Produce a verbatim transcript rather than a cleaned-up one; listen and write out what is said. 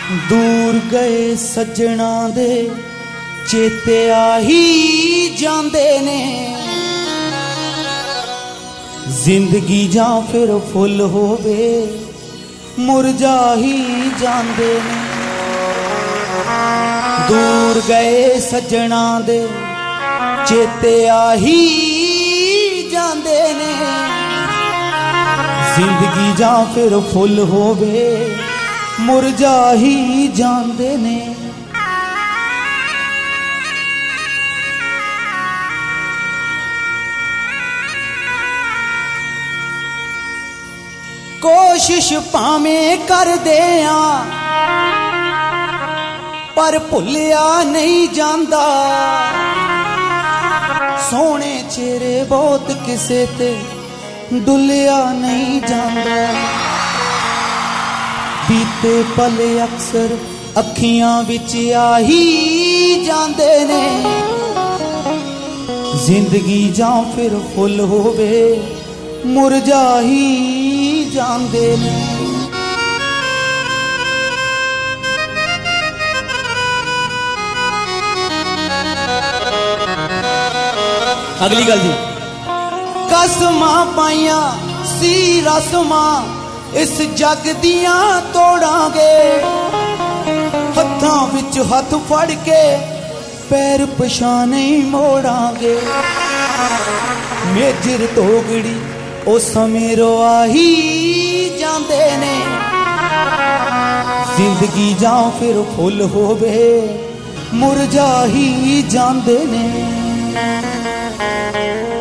दूर गए सज्जणा दे चेते आही जांदे ने, जिंदगी जां फिर फुल होवे मुरझा ही जांदे ने। दूर गए सज्जणा दे चेते आही जांदे ने, जिंदगी जां फिर फुल होवे मुरझा ही जांदे ने। कोशिश भावें कर दे पर भुलिया नहीं जांदा, सोने चेहरे बहुत किसे ते डुलिया नहीं जांदा। बीते पल अक्सर अखियां विच आही जांदे ने, जिंदगी जां फिर फुल होवे मुरझा ही जांदे ने। अगली गल जी, कसमां पाइया सी रस्मां इस जग दियां तोड़ांगे, हत्थां विच हत्थ फड़ के पैर पछां नहीं मोड़ांगे। मेजर तोगड़ी ओ समेरो आही जांदे ने, जिंदगी जां फिर फुल होवे मुरझा ही जांदे ने।